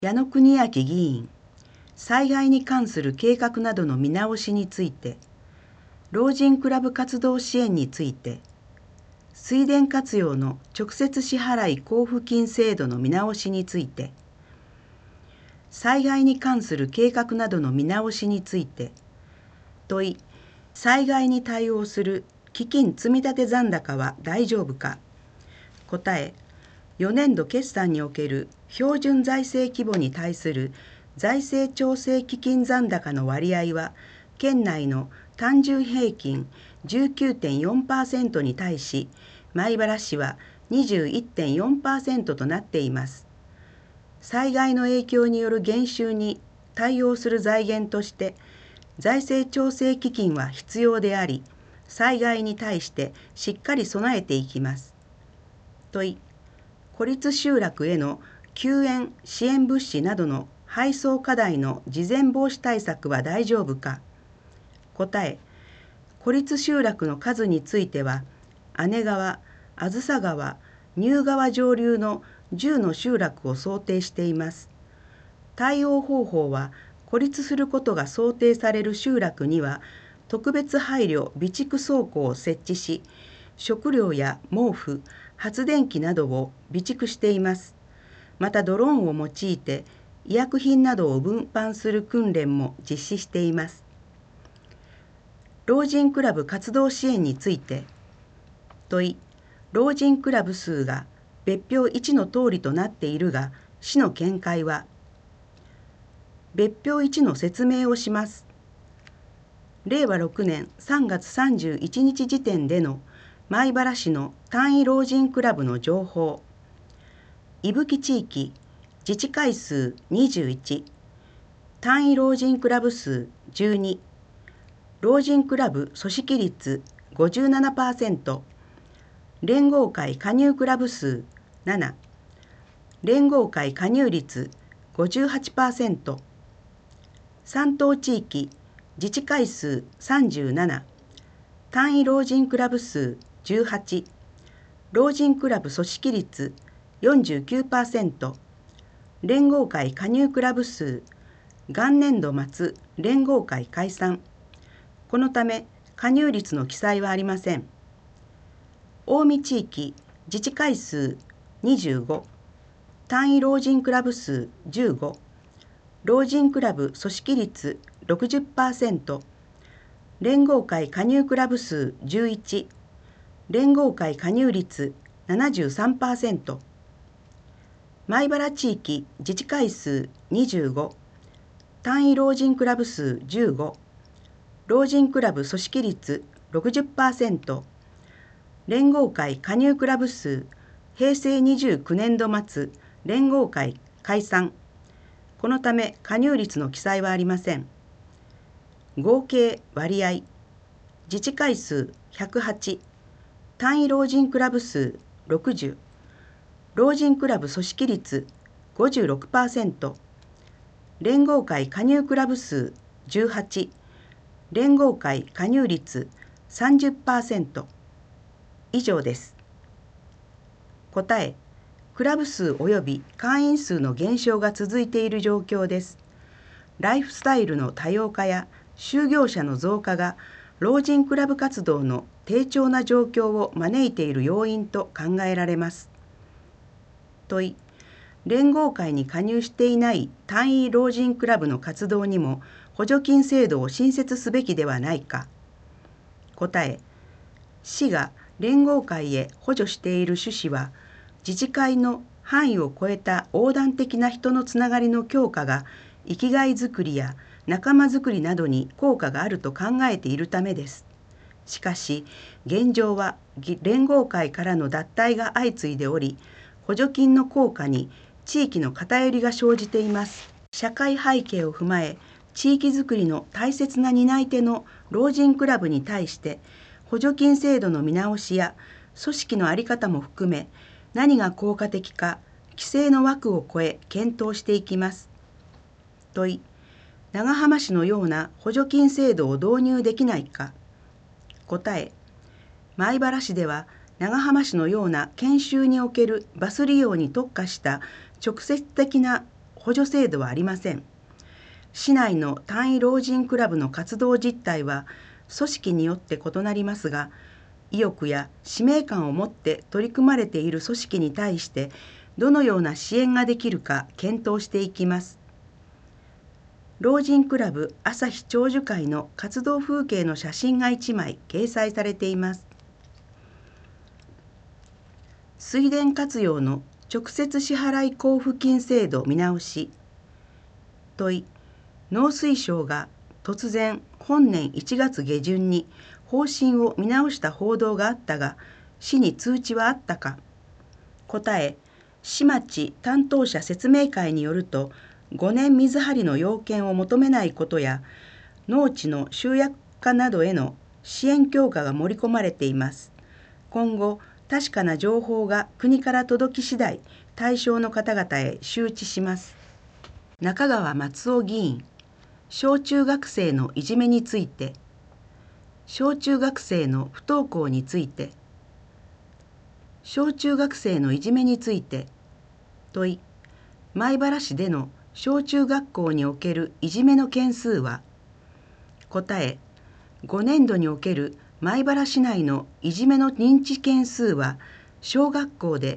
矢野邦明議員、災害に関する計画などの見直しについて、老人クラブ活動支援について、水田活用の直接支払い交付金制度の見直しについて、災害に関する計画などの見直しについて、問い、災害に対応する基金積立残高は大丈夫か。答え、4年度決算における標準財政規模に対する財政調整基金残高の割合は、県内の単純平均 19.4% に対し、米原市は 21.4% となっています。災害の影響による減収に対応する財源として、財政調整基金は必要であり、災害に対してしっかり備えていきます。問い、孤立集落への救援・支援物資などの配送課題の事前防止対策は大丈夫か。答え、孤立集落の数については、姉川、あずさ川、入川上流の10の集落を想定しています。対応方法は、孤立することが想定される集落には、特別配慮備蓄倉庫を設置し、食料や毛布、発電機などを備蓄しています。またドローンを用いて医薬品などを運搬する訓練も実施しています。老人クラブ活動支援について、問い、老人クラブ数が別表1の通りとなっているが、市の見解は。別表1の説明をします。令和6年3月31日時点での米原市の単位老人クラブの情報。伊吹地域、自治会数21、単位老人クラブ数12、老人クラブ組織率 57%、連合会加入クラブ数7、連合会加入率 58%、山東地域、自治会数37、単位老人クラブ数18、老人クラブ組織率 49%、連合会加入クラブ数、元年度末連合会解散。このため加入率の記載はありません。近江地域、自治会数25、単位老人クラブ数15、老人クラブ組織率 60%、連合会加入クラブ数11、連合会加入率 73%、米原地域自治会数25、単位老人クラブ数15、老人クラブ組織率 60%、連合会加入クラブ数、平成29年度末連合会解散。このため加入率の記載はありません。合計割合、自治会数108、単位老人クラブ数60、老人クラブ組織率 56%、連合会加入クラブ数18、連合会加入率 30%。以上です。答え、クラブ数及び会員数の減少が続いている状況です。ライフスタイルの多様化や就業者の増加が老人クラブ活動の低調な状況を招いている要因と考えられます。問い、連合会に加入していない単位老人クラブの活動にも補助金制度を新設すべきではないか。答え、市が連合会へ補助している趣旨は、自治会の範囲を超えた横断的な人のつながりの強化が生きがいづくりや仲間づくりなどに効果があると考えているためです。しかし、現状は連合会からの脱退が相次いでおり、補助金の効果に地域の偏りが生じています。社会背景を踏まえ、地域づくりの大切な担い手の老人クラブに対して、補助金制度の見直しや組織の在り方も含め、何が効果的か、規制の枠を超え検討していきます。問い、長浜市のような補助金制度を導入できないか。答え、米原市では長浜市のような研修におけるバス利用に特化した直接的な補助制度はありません。市内の単位老人クラブの活動実態は組織によって異なりますが、意欲や使命感を持って取り組まれている組織に対してどのような支援ができるか検討していきます。老人クラブ朝日長寿会の活動風景の写真が1枚掲載されています。水田活用の直接支払い交付金制度見直し。問い、農水省が突然本年1月下旬に方針を見直した報道があったが、市に通知はあったか。答え、市町担当者説明会によると、5年水張りの要件を求めないことや、農地の集約化などへの支援強化が盛り込まれています。今後、確かな情報が国から届き次第、対象の方々へ周知します。中川松尾議員、小中学生のいじめについて。小中学生の不登校について。小中学生のいじめについて。問い、米原市での小中学校におけるいじめの件数は。答え、5年度における米原市内のいじめの認知件数は、小学校で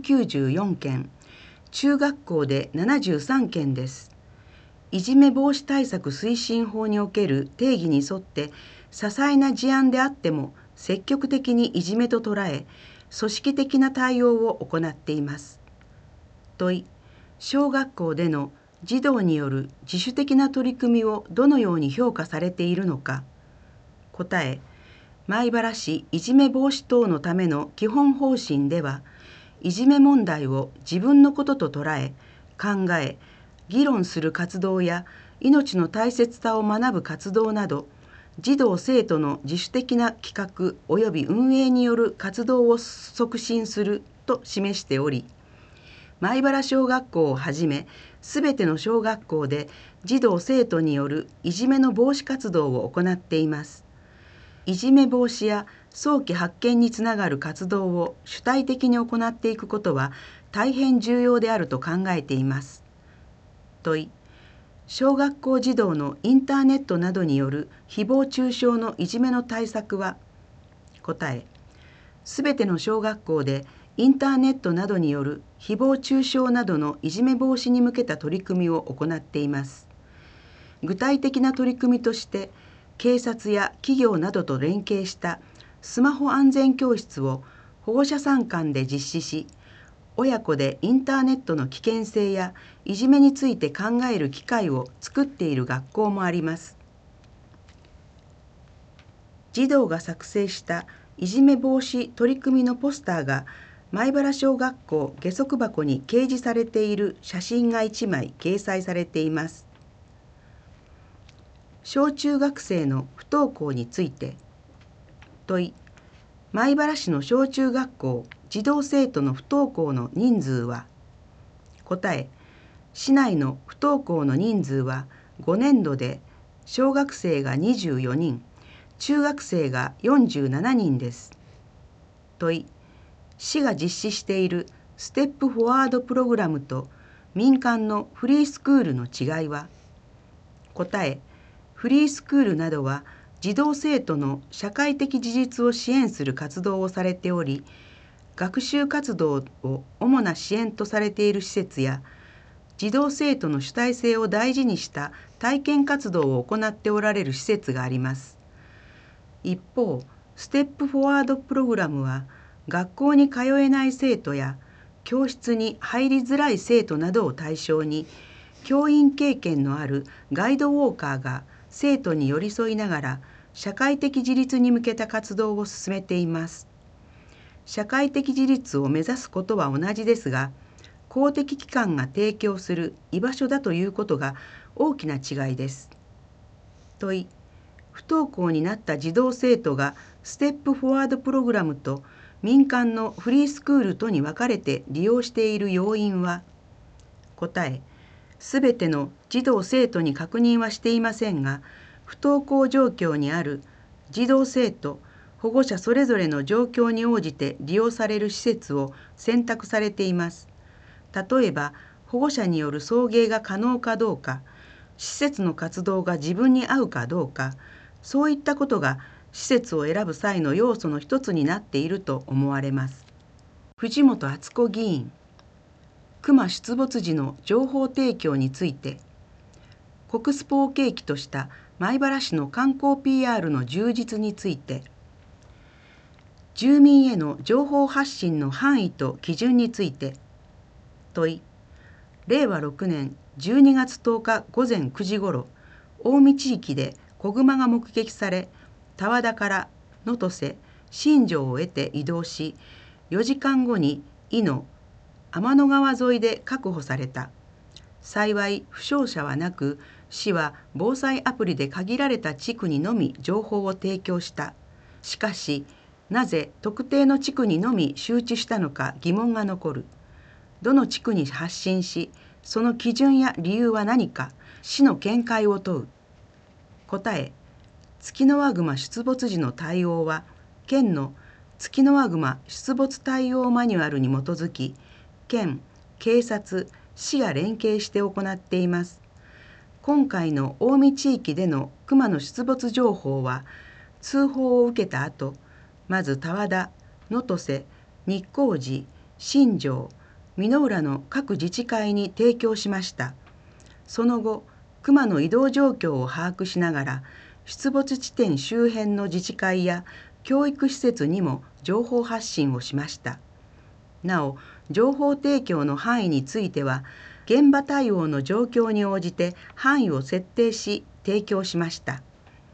194件、中学校で73件です。いじめ防止対策推進法における定義に沿って些細な事案であっても積極的にいじめと捉え、組織的な対応を行っています。問い、小学校での児童による自主的な取り組みをどのように評価されているのか。答え、米原市いじめ防止等のための基本方針では、いじめ問題を自分のことと捉え、考え、議論する活動や命の大切さを学ぶ活動など、児童生徒の自主的な企画及び運営による活動を促進すると示しており、米原小学校をはじめ、すべての小学校で児童生徒によるいじめの防止活動を行っています。いじめ防止や早期発見につながる活動を主体的に行っていくことは大変重要であると考えています。問い、小学校児童のインターネットなどによる誹謗中傷のいじめの対策は。答え、すべての小学校でインターネットなどによる誹謗中傷などのいじめ防止に向けた取り組みを行っています。具体的な取り組みとして、警察や企業などと連携したスマホ安全教室を保護者参観で実施し、親子でインターネットの危険性やいじめについて考える機会を作っている学校もあります。児童が作成したいじめ防止取り組みのポスターが米原小学校下足箱に掲示されている写真が1枚掲載されています。小中学生の不登校について。問い、米原市の小中学校児童生徒の不登校の人数は。答え、市内の不登校の人数は5年度で小学生が24人、中学生が47人です。問い、市が実施しているステップフォワードプログラムと民間のフリースクールの違いは。答え、フリースクールなどは児童生徒の社会的自立を支援する活動をされており、学習活動を主な支援とされている施設や、児童生徒の主体性を大事にした体験活動を行っておられる施設があります。一方、ステップフォワードプログラムは、学校に通えない生徒や、教室に入りづらい生徒などを対象に、教員経験のあるガイドウォーカーが生徒に寄り添いながら、社会的自立に向けた活動を進めています。社会的自立を目指すことは同じですが、公的機関が提供する居場所だということが大きな違いです。問い、不登校になった児童生徒がステップフォワードプログラムと民間のフリースクールとに分かれて利用している要因は。答え、すべての児童生徒に確認はしていませんが、不登校状況にある児童生徒、保護者それぞれの状況に応じて利用される施設を選択されています。例えば、 保護者による送迎が可能かどうか、施設の活動が自分に合うかどうか、そういったことが施設を選ぶ際の要素の一つになっていると思われます。藤本敦子議員、熊出没時の情報提供について、国スポを契機とした米原市の観光 PR の充実について、住民への情報発信の範囲と基準について、問い、令和6年12月10日午前9時ごろ、近江地域で子熊が目撃され、田和田から能登瀬、新庄を得て移動し、4時間後に伊野、天の川沿いで確保された。幸い負傷者はなく、市は防災アプリで限られた地区にのみ情報を提供した。しかし、なぜ特定の地区にのみ周知したのか疑問が残る。どの地区に発信し、その基準や理由は何か、市の見解を問う。答え、ツキノワグマ出没時の対応は、県のツキノワグマ出没対応マニュアルに基づき、県、警察、市が連携して行っています。今回の近江地域での熊の出没情報は、通報を受けた後、まず田和田、能登瀬、日光寺、新庄、美濃浦の各自治会に提供しました。その後、熊の移動状況を把握しながら、出没地点周辺の自治会や教育施設にも情報発信をしました。なお、情報提供の範囲については、現場対応の状況に応じて範囲を設定し提供しました。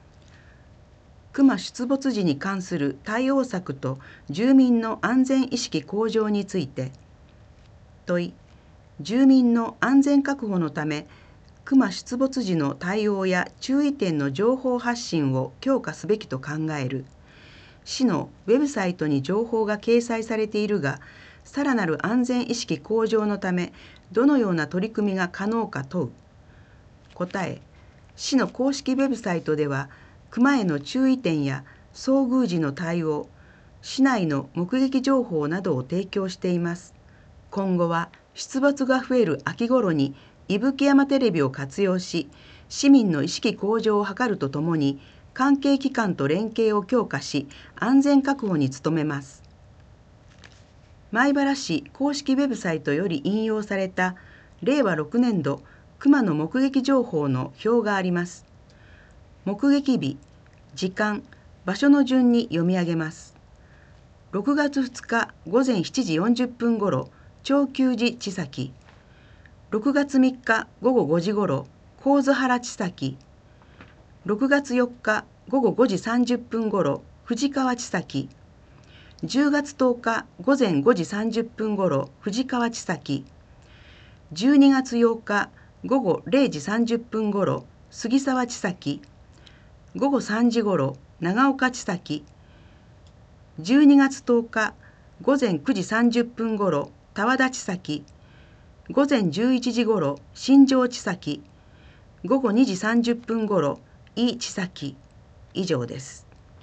熊出没時に関する対応策と住民の安全意識向上について、問い、住民の安全確保のため、熊出没時の対応や注意点の情報発信を強化すべきと考える。市のウェブサイトに情報が掲載されているが、さらなる安全意識向上のため、どのような取り組みが可能か問う。答え、市の公式ウェブサイトでは、熊への注意点や遭遇時の対応、市内の目撃情報などを提供しています。今後は出没が増える秋頃に伊吹山テレビを活用し、市民の意識向上を図るとともに、関係機関と連携を強化し、安全確保に努めます。米原市公式ウェブサイトより引用された令和6年度熊の目撃情報の表があります。目撃日、時間、場所の順に読み上げます。6月2日午前7時40分ごろ、長久寺千崎。6月3日午後5時ごろ、神津原千崎。6月4日午後5時30分ごろ、藤川千崎。10月10日午前5時30分ごろ、藤川千崎。12月8日午後0時30分ごろ、杉沢千崎。午後3時ごろ、長岡千崎。12月10日午前9時30分ごろ、田和田千崎。午前11時ごろ、新庄千崎。午後2時30分ごろ、井千崎。以上です。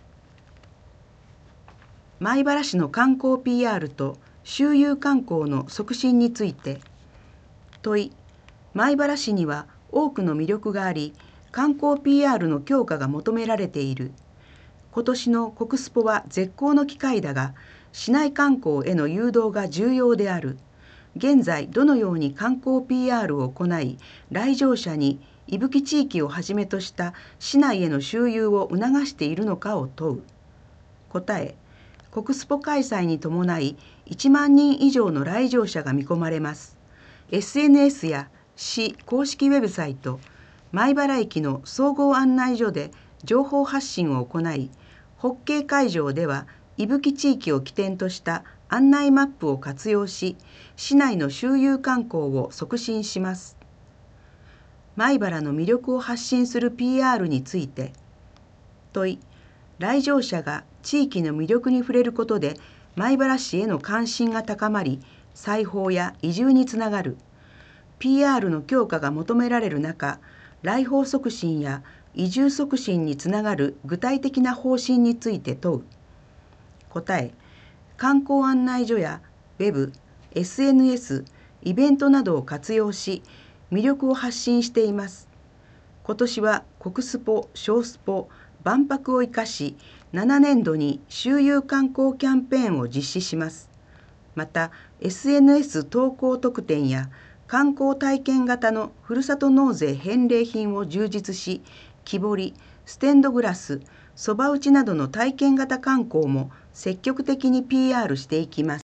米原市の観光 PR と周遊観光の促進について、問い、米原市には多くの魅力があり、観光 PR の強化が求められている。今年の国スポは絶好の機会だが、市内観光への誘導が重要である。現在どのように観光 PR を行い、来場者に伊吹地域をはじめとした市内への周遊を促しているのかを問う。答え、国スポ開催に伴い1万人以上の来場者が見込まれます。SNS や市公式ウェブサイト、米原駅の総合案内所で情報発信を行い、ホッケー会場では伊吹地域を起点とした案内マップを活用し、市内の周遊観光を促進します。米原の魅力を発信する PR について、問い、来場者が地域の魅力に触れることで米原市への関心が高まり、再訪や移住につながる。PR の強化が求められる中、来訪促進や移住促進につながる具体的な方針について問う。答え、観光案内所やウェブ、SNS、 イベントなどを活用し、魅力を発信しています。今年は国スポ、小スポ、万博を生かし、7年度に周遊観光キャンペーンを実施します。また、SNS 投稿特典や観光体験型のふるさと納税返礼品を充実し、木彫り、ステンドグラス、そば打ちなどの体験型観光も積極的に PR していきます。